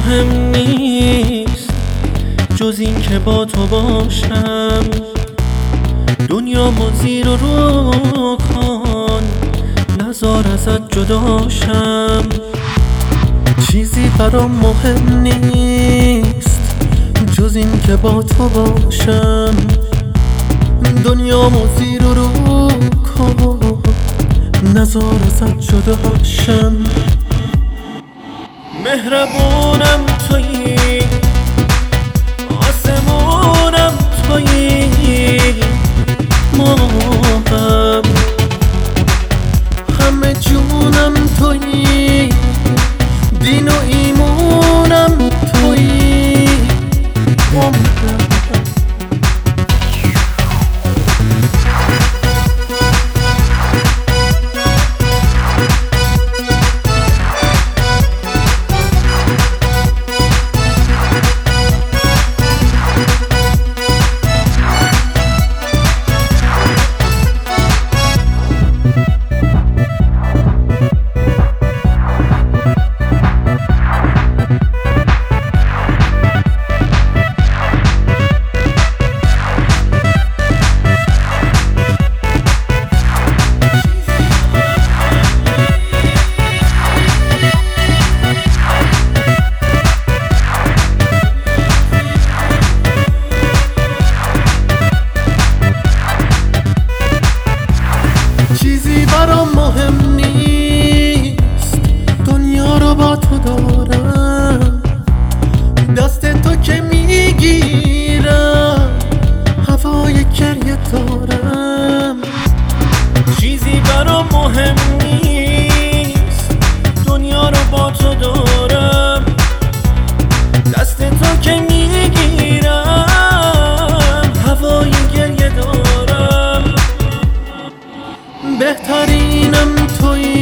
مهم نیست جز این که با تو باشم. دنیا ما زیر و رو کن، نذار ازت جداشم. چیزی برام مهم نیست جز این که با تو باشم. دنیا ما زیر و رو کن، نذار ازت جداشم. مهربونم تویی، آسمونم تویی، ما هم همه جونم تویی، دین و ایمونم تویی، ما هم. چیزی برام مهم نیست، دنیا رو با تو دارم. دست تو که میگیرم، هوای گریه دارم. چیزی برام مهم نیست، دنیا رو با تو دارم. دست تو که میگیرم، هوای گریه دارم. بهترینم تویی،